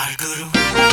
ਵਾਹਿਗੁਰੂ।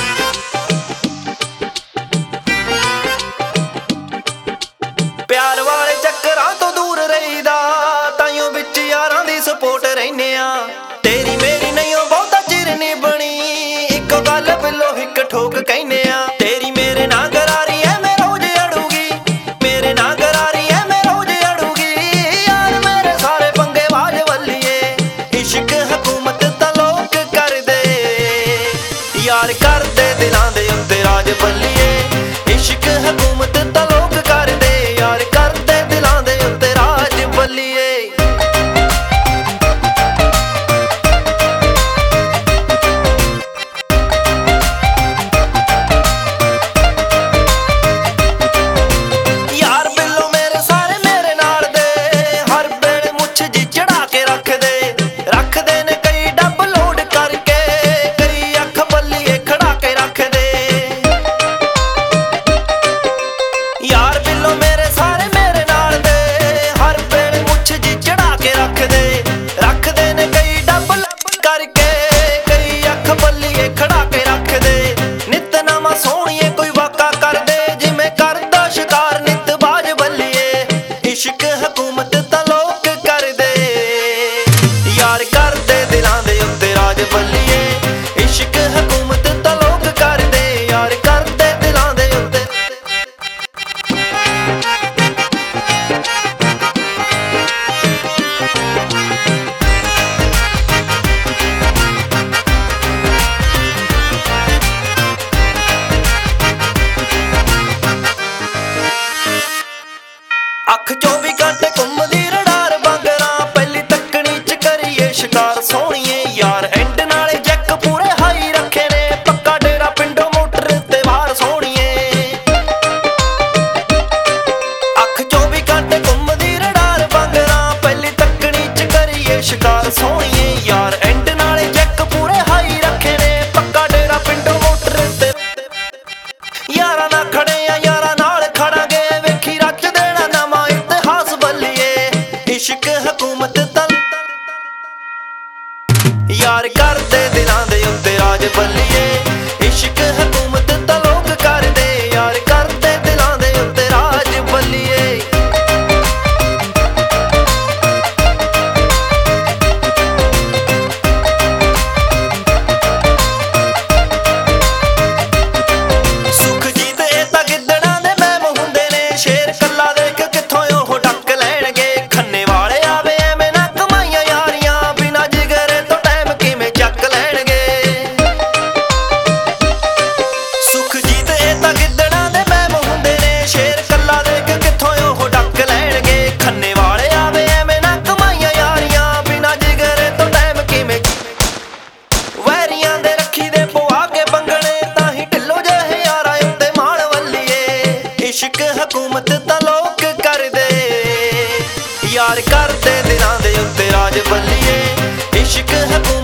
ਪਿਆਰ ਵਾਲੇ ਚੱਕਰਾਂ ਤੋਂ ਦੂਰ ਰਹੀਦਾ, ਤਾਈਓ ਵਿੱਚ ਯਾਰਾਂ ਦੀ ਸਪੋਰਟ ਰਹਿੰਦੇ ਆ। ਤੇਰੀ ਮੇਰੀ ਨਹੀਂ ਉਹ ਬਹੁਤਾ ਚਿਰ ਨਹੀਂ ਬਣੀ, ਇੱਕੋ ਗੱਲ ਬਿੱਲੋ ਇੱਕ ਠੋਕ ਕਹਿੰਦੇ ਆ। ਤੇਰੀ ਮੇਰੇ ਨਾਲ ਗਰਾਰੀ ਐ ਮੈਂ ਰੋਜ਼ ਅੜੂਗੀ, ਮੇਰੇ ਨਾਲ ਗਰਾਰੀ ਐ ਮੈਂ ਰੋਜ਼ ਅੜੂਗੀ। ਯਾਰ ਮੇਰੇ ਸਾਰੇ ਪੰਗੇ ਬਾਜ ਵੱਲੀਏ, ਇਸ਼ਕ ਹਕੂਮਤ ਤਾਂ ਲੋਕ ਕਰਦੇ, ਯਾਰ ਕਰਦੇ ਦਿਲਾਂ ਦੇ ਉੱਤੇ ਰਾਜ ਬੱਲੀਏ। ਇਸ਼ਕ ਹਕੂਮਤ ਤਾਂ ਲੋਕ ਕਰਦੇ, ਯਾਰ ਕਰਦੇ ਦਿਲਾਂ ਦੇ ਉੱਤੇ ਰਾਜ ਬੱਲੀਏ। ਯਾਰ ਬਿੱਲੋ ਮੇਰੇ ਸਾਰੇ ਮੇਰੇ ਨਾਲ ਦੇ, ਹਰ ਵੇਲੇ ਮੁੱਛ ਜੀ ਚੜਾ ਕੇ ਰੱਖਦੇ ਨੇ ਕਈ ਡੱਬ ਲੋਡ ਕਰਕੇ, ਕਈ ਅੱਖ ਬੱਲੀਏ ਖੜਾ ਕੇ ਰੱਖਦੇ। ਯਾਰ ਬਿੱਲੋ ਮੇਰੇ ਸਾਰੇ ਮੇਰੇ ਨਾਲ ਦੇ, ਹਰ ਵੇਲੇ ਮੁੱਛ ਜੀ ਚੜਾ ਕੇ ਰੱਖਦੇ ਨੇ ਕਈ ਡੱਬ ਕਰਕੇ, ਕਈ ਅੱਖ ਬੱਲੀਏ ਖੜਾ ਕੇ ਰੱਖਦੇ। ਨਿੱਤ ਨਵਾਂ ਸੋਹਣੀਏ ਕੋਈ ਵਾਕਾ ਕਰਦੇ, ਜਿਵੇਂ ਕਰਦਾ ਸ਼ਿਕਾਰ ਨਿੱਤ ਬਾਜ ਬੱਲੀਏ। ਇਸ਼ਕ ਹਕੂਮਤ ਤਾਂ ਲੋਕ ਕਰਦੇ, ਯਾਰ ਕਰਦੇ ਦਿਲਾਂ ਦੇ ਉੱਤੇ ਰਾਜ ਬੱਲੀਏ। ਇਸ਼ਕ ਹਕੂਮਤ ਤਾਂ ਲੋਕ ਕਰਦੇ, ਯਾਰ ਕਰਦੇ ਦਿਲਾਂ ਦੇ ਉੱਤੇ। ਅੱਖ 24 ਘੰਟੇ ਘੁੰਮਦੀ ਰਡਾਰ ਵਾਂਗਰਾਂ, ਪਹਿਲੀ ਤੱਕਣੀ ਚ ਕਰੀਏ ਸ਼ਿਕਾਰ ਸੋਹਣੀਏ। ਯਾਰ ਐਂਡ ਨਾਲੇ ਜੈਕ ਪੂਰੇ ਹਾਈ ਰੱਖੇ ਨੇ, ਪੱਕਾ ਡੇਰਾ ਪਿੰਡੋਂ ਮੋਟਰ ਤੇ ਬਾਹਰ ਸੋਹਣੀਏ। ਅੱਖ 24 ਘੰਟੇ ਘੁੰਮਦੀ ਰਡਾਰ ਵਾਂਗਰਾਂ, ਪਹਿਲੀ ਤੱਕਣੀ ਚ ਕਰੀਏ ਸ਼ਿਕਾਰ ਸੋਹਣੀਏ। ਯਾਰ ਐਂਡ ਨਾਲੇ ਜੈਕ ਪੂਰੇ ਹਾਈ ਰੱਖੇ ਨੇ, ਪੱਕਾ ਡੇਰਾ ਪਿੰਡੋਂ ਮੋਟਰ ਤੇ। ਯਾਰਾਂ ਨਾਲ ਖੜੇ ਆ ਯਾਰਾਂ ਨਾਲ ਖੜਾਂਗੇ, ਵੇਖੀ ਰਚ ਦੇਣਾ ਨਵਾਂ ਇਤਿਹਾਸ ਬੱਲੀਏ। ਇਸ਼ਕ ਹਕੂਮਤ ਤਾਂ ਯਾਰ ਕਰਦੇ ਦਿਲਾਂ ਦੇ ਉੱਤੇ ਰਾਜ ਬੱਲੀਏ। ਇਸ਼ਕ ਹਕੂਮਤ ਤਾਂ ਲੋਕ ਕਰਦੇ, ਯਾਰ ਕਰਦੇ ਦਿਲਾਂ ਦੇ ਉੱਤੇ ਰਾਜ ਬੱਲੀਏ। ਸੁਖਜੀਤ ਇਹ ਤਾਂ ਗਿੱਦੜਾਂ ਦੇ ਮਹਿਮ ਹੁੰਦੇ ਨੇ, ਸ਼ੇਰ ਕੱਲਾ ਦੇਖ ਕਿੱਥੋਂ ਉਹ ਡੱਕ ਲੈਣਗੇ। ਖੰਨੇ ਵਾਲੇ ਆਵੇ ਐਵੇਂ ਨਾ ਕਮਾਈਆਂ ਯਾਰੀਆਂ, ਬਿਨਾਂ ਜਿਗਰੇ ਤੋਂ ਟਾਈਮ ਕਿਵੇਂ ਚੱਕ ਲੈਣਗੇ। ਸੁਖਜੀਤ ਇਹ ਤਾਂ ਗਿੱਦੜਾਂ ਦੇ ਮਹਿਮ ਹੁੰਦੇ ਨੇ, ਸ਼ੇਰ ਕੱਲਾ ਦੇਖ ਕਿੱਥੋਂ ਉਹ ਡੱਕ ਲੈਣਗੇ। ਖੰਨੇ ਵਾਲੇ ਆਵੇ ਐਵੇਂ ਨਾ ਕਮਾਈਆਂ ਯਾਰੀਆਂ, ਬਿਨਾਂ ਜਿਗਰੇ ਤੋਂ ਟਾਈਮ ਕਿਵੇਂ। ਵੈਰੀਆਂ ਦੇ ਰੱਖੀ ਦੇ ਪਵਾ ਕੇ ਬੰਗਣੇ, ਤਾਂ ਹੀ ਢਿੱਲੋ ਜਿਹੇ ਯਾਰਾਂ ਉੱਤੇ ਮਾਣ ਵੱਲੀਏ। ਇਸ਼ਕ ਹਕੂਮਤ ਤਾਂ ਲੋਕ ਕਰਦੇ, ਯਾਰ ਕਰਦੇ ਦਿਲਾਂ ਦੇ ਉੱਤੇ ਰਾਜ ਬੱਲੀਏ। ਇਸ਼ਕ ਹਕੂਮਤ